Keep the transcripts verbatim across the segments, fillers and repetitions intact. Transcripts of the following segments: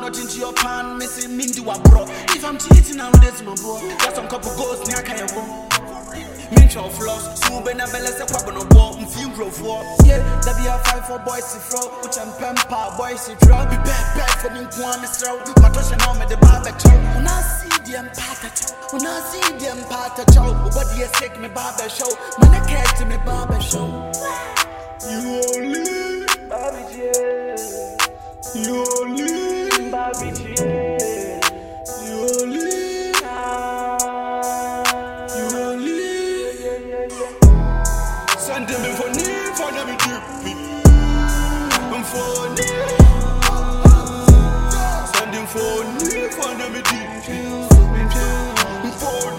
not into your pan, missing me do a bro. If I'm cheating, I'm this my boy. Got some couple goals, near can't go. Mutual floss, so when I balance a pop on a ball, and few grow for. Yeah, that be a five for boys to throw, which I'm pampa, boys to throw. Be bad, bad for me, Kwame throw. My touch and arm at the barber chow. When I see them pata chow, when I see them pata chow, what do you take me barber show? When I catch me barber show. You only, Bobby J. You only, Bobby J. You only. Sending me for me, for me deep. I'm for me. Sending for me, for me deep. I'm for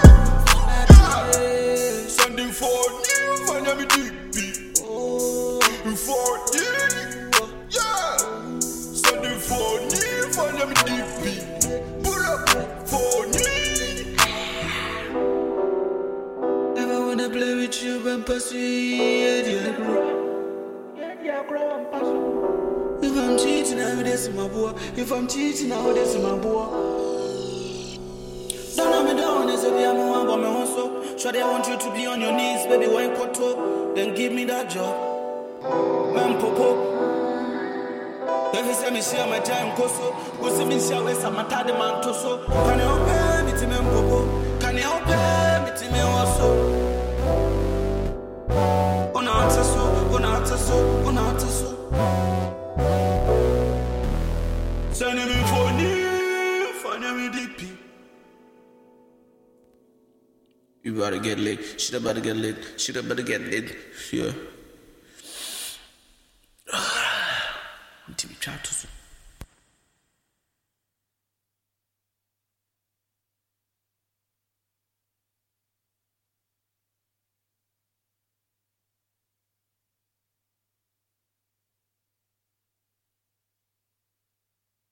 me. Sending for me, for me deep. I'm for me. Yeah. Sending for me, for me deep. Put up for me. I play with you and pursue yeah, grow. Yeah, grow and pursue. If I'm cheating, now this is my boy. If I'm cheating, now this is my boy. Don't know me down, they say be a man, but me also. Sure they want you to be on your knees, baby. When koto, then give me that job. Man popo. Every time me share my time, koso. Go see me share with some matade man toso. Can you open me to me popo? Can you open me to me also? Sending me for me, for me deep. You better get lit. Shit about to get lit. Shit about to get lit. Yeah. I'm to be trying to.